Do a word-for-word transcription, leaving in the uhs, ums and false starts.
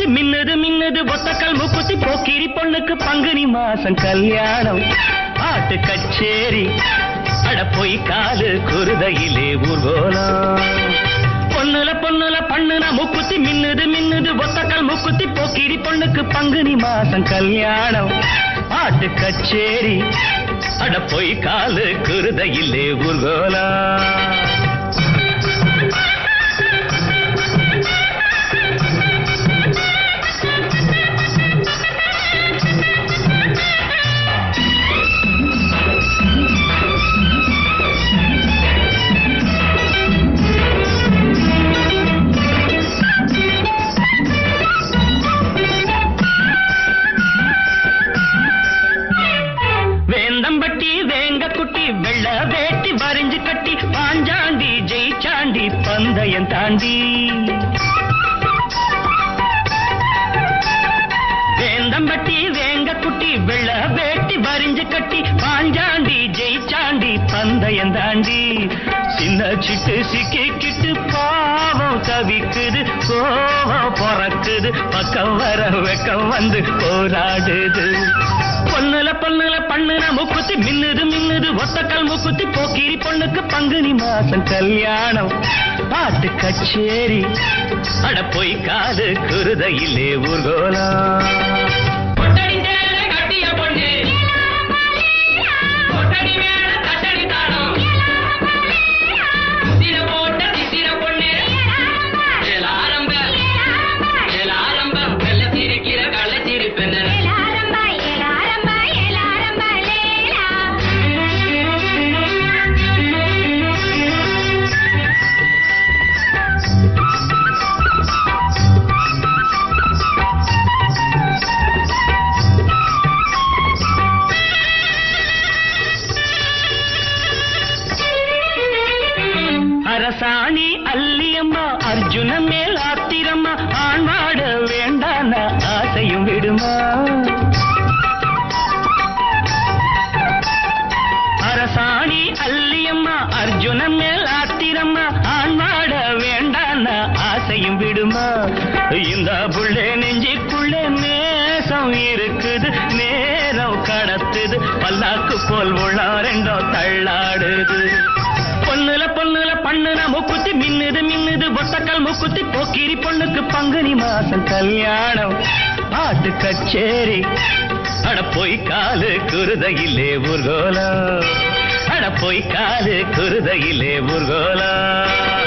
மூக்குத்தி மின்னுது மின்னுது ஒத்தக்கல் மூக்குத்தி போக்கிரி பொண்ணுக்கு பங்குனி மாசம் கல்யாணம் பாட்டு கச்சேரி அட போய் காலு குருதையிலே ஊர்கோலம் பொண்ணுல பொண்ணுல பண்ணுன மூக்குத்தி மின்னுது மின்னுது ஒத்தக்கல் மூக்குத்தி போக்கிரி பொண்ணுக்கு பங்குனி மாசம் கல்யாணம் பாட்டு கச்சேரி அட போய் காலு குருதையிலே ஊர்கோலம் வெள்ள வேட்டி வரிஞ்சு கட்டி பாஞ்சாண்டி ஜெயிச்சாண்டி பந்தயம் தாண்டி வேந்தம்பட்டி வேங்க குட்டி வெள்ள வேட்டி வரிஞ்சு கட்டி பாஞ்சாண்டி ஜெயிச்சாண்டி பந்தயம் தாண்டி சின்ன சிட்டு சிக்கிக்கிட்டு பாவம் தவிக்குது கோவம் பொறக்குது பக்கம் வர வெக்கம் வந்து போராடுது பொண்ணுல பொண்ணுல பண்ணுன மூக்குத்தி மின்னுது மின்னுது ஒத்தக்கல் மூக்குத்தி போக்கிரி பொண்ணுக்கு பங்குனி மாசம் கல்யாணம் பாட்டு கச்சேரி அட போய் காது குருதையிலே ஊர்கோலம் அரசாணி அல்லியம்மா அர்ஜுன மேல் ஆத்திரம்மா ஆண்வாட வேண்டான ஆசையும் விடுமா அரசாணி அல்லியம்மா அர்ஜுன மேல் ஆத்திரம்மா ஆண்வாட வேண்டான ஆசையும் விடுமா இந்த புள்ளே நெஞ்சிக்குள்ளே நேசம் இருக்குது நேரம் கடத்துது பல்லாக்கு போல் உள்ள ரெண்டோ தள்ளாடுது பொண்ணுல பொண்ணுல பண்ணுன மூக்குத்தி மின்னுது மின்னுது ஒத்தக்கல் மூக்குத்தி போக்கிரி பொண்ணுக்கு பங்குனி மாசம் கல்யாணம் பாட்டு கச்சேரி அட போய் காலு குருதையிலே ஊர்கோலம் அட போய் காலு குருதையிலே ஊர்கோலம்